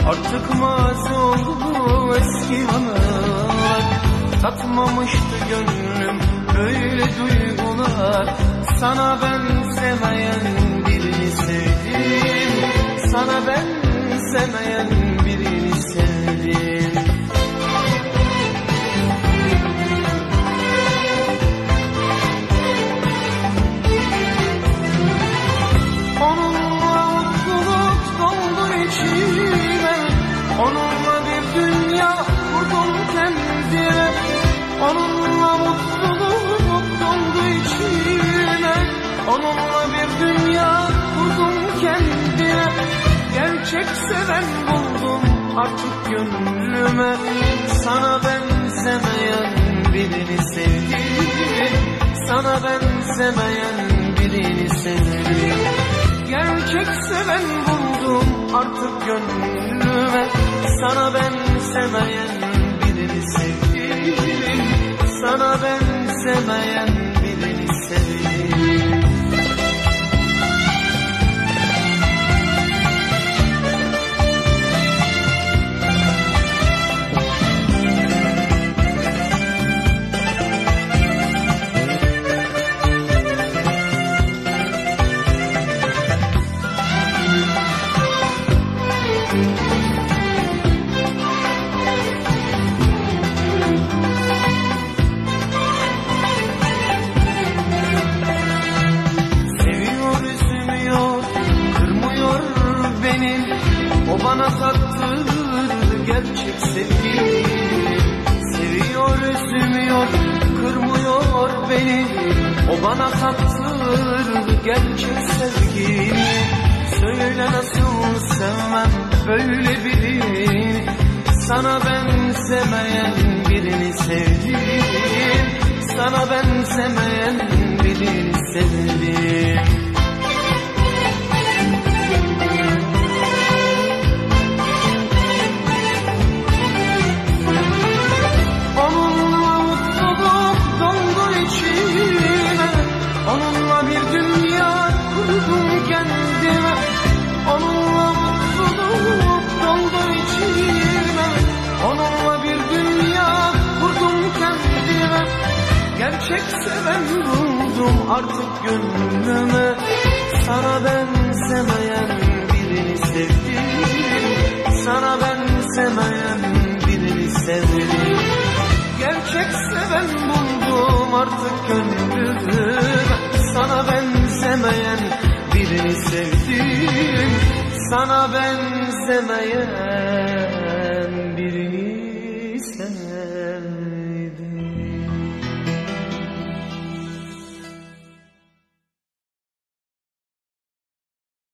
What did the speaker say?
Artık mazi oldu eski anılar. Tatmamıştı gönlüm böyle duygular. Sana benzemeyen birini sevdim. Sana benzemeyen birini sevdim. Onunla mutluluk doldu içime. Onunla bir dünya kurdum kendime. Onunla mutluluk doldu içime. Onunla bir dünya kurdum kendime. Gerçek seven buldum artık gönlüme. Sana benzemeyen birini sevdim. Sana benzemeyen birini sevdim. Gerçek seven buldum artık gönlüme. Sana benzemeyen birini sevdim. Sana benzemeyen birini sevdim. O bana tattırdı gerçek sevgi. Seviyor, üzülmüyor, kırmıyor beni. O bana tattırdı gerçek sevgi. Söyle nasıl sevmem böyle birini. Sana benzemeyen birini sevdim. Sana benzemeyen birini sevdim. Onunla bir dünya kurdum kendime. Onunla mutluluk doldu içime. Onunla bir dünya kurdum kendime. Gerçek seven buldum artık gönlüme. Sana benzemeyen birini sevdim. Sana benzemeyen birini sevdim. Gerçek seven buldum artık gönlüme. Sana benzemeyen birini sevdim. Sana benzemeyen